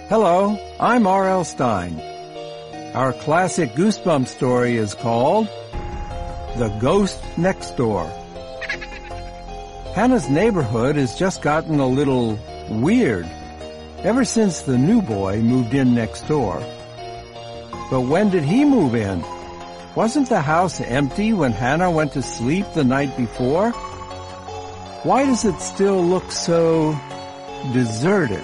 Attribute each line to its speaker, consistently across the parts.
Speaker 1: Hello, I'm R.L. Stine. Our classic Goosebumps story is called The Ghost Next Door. Hannah's neighborhood has just gotten a little weird ever since the new boy moved in next door. But when did he move in? Wasn't the house empty when Hannah went to sleep the night before? Why does it still look so deserted?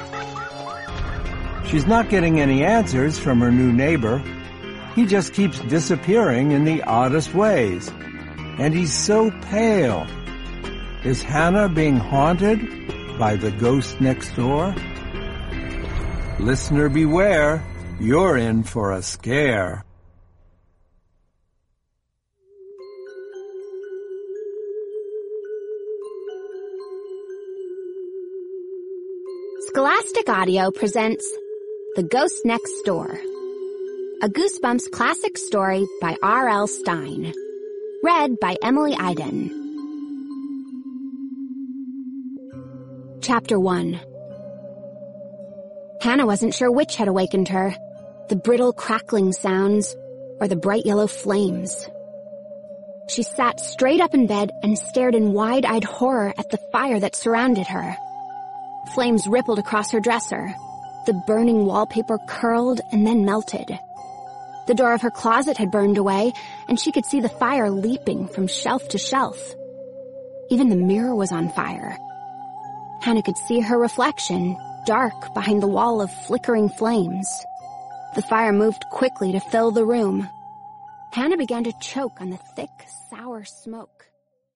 Speaker 1: She's not getting any answers from her new neighbor. He just keeps disappearing in the oddest ways. And he's so pale. Is Hannah being haunted by the ghost next door? Listener beware, you're in for a scare.
Speaker 2: Scholastic Audio presents The Ghost Next Door, a Goosebumps classic story by R.L. Stine, read by Emily Iden. Chapter 1. Hannah wasn't sure which had awakened her, the brittle crackling sounds or the bright yellow flames. She sat straight up in bed and stared in wide-eyed horror at the fire that surrounded her. Flames rippled across her dresser. The burning wallpaper curled and then melted. The door of her closet had burned away, and she could see the fire leaping from shelf to shelf. Even the mirror was on fire. Hannah could see her reflection, dark behind the wall of flickering flames. The fire moved quickly to fill the room. Hannah began to choke on the thick, sour smoke.